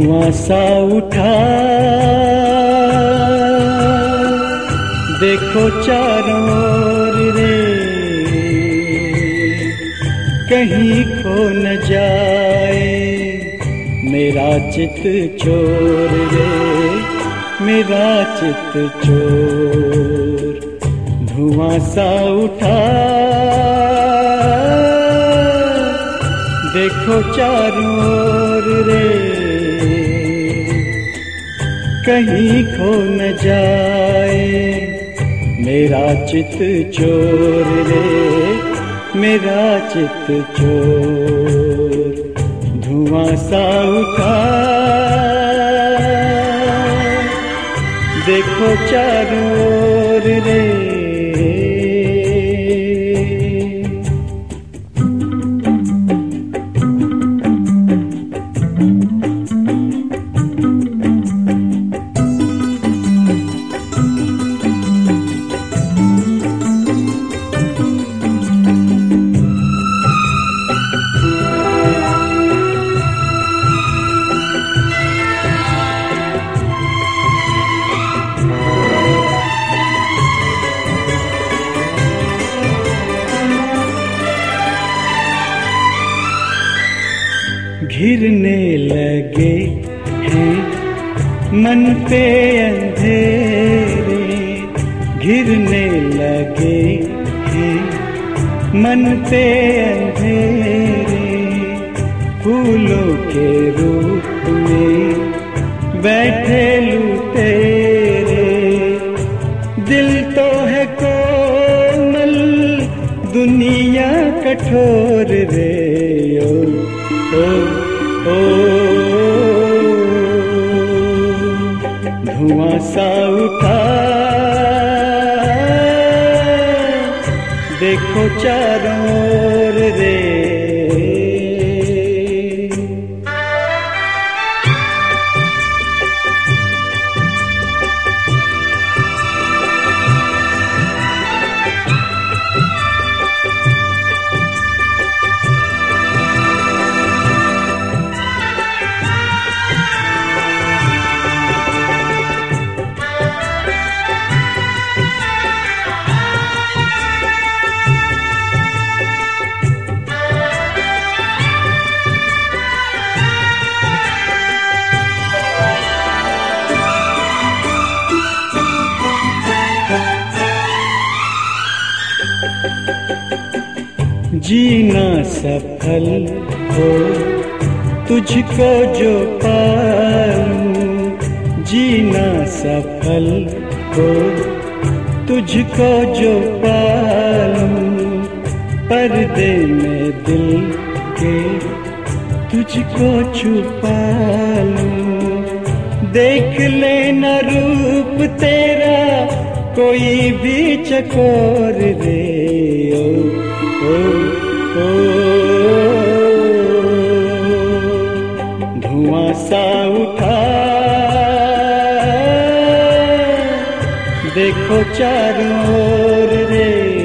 धुआं सा उठा, देखो चारों ओर रे, कहीं खो न जाए मेरा चित चोर रे, मेरा चित चोर। धुआं सा उठा, देखो चारों ओर रे, कहीं खो न जाए मेरा चित चोर रे, मेरा चित चोर। धुआं सा उठा, देखो चारों ओर रे। घिरने लगे हैं मन पे अंधेरे, घिरने लगे हैं मन पे अंधेरे, फूलों के रूप में बैठे लुटेरे। दिल तो है कोमल दुनिया कठोर रे, ओ ओ धुआं सा उठा, देखो चारों ओर रे। जीना सफल हो तुझको जो पालूं, जीना सफल हो तुझको जो पालूं, पर्दे में दिल के तुझको छुपा लूं। देख लेना रूप तेरा कोई भी चकोर रे, ओ ओ धुआं सा उठा, देखो चारों ओर रे।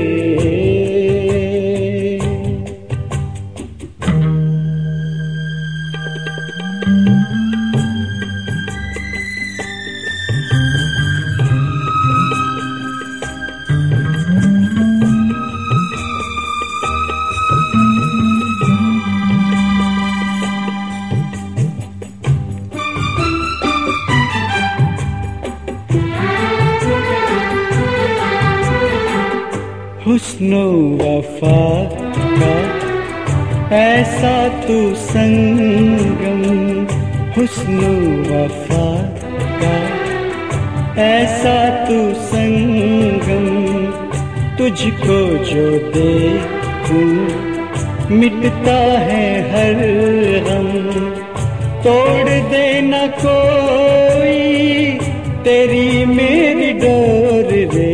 हुस्नो वफा का ऐसा तू संगम, हुस्नो वफा का ऐसा तू संगम, तुझको जो देखूं मिटता है हर गम। तोड़ देना कोई तेरी मेरी डोर रे,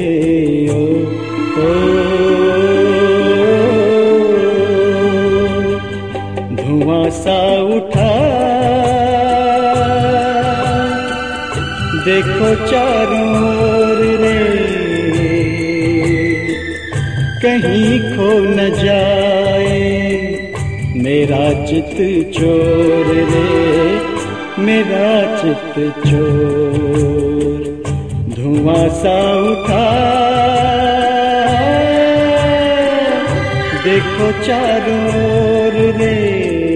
धुआं सा उठा, देखो चारों ओर रे, कहीं खो न जाए मेरा चित चोर रे, मेरा चित चोर। धुआं सा उठा देखो चारों ओर रे।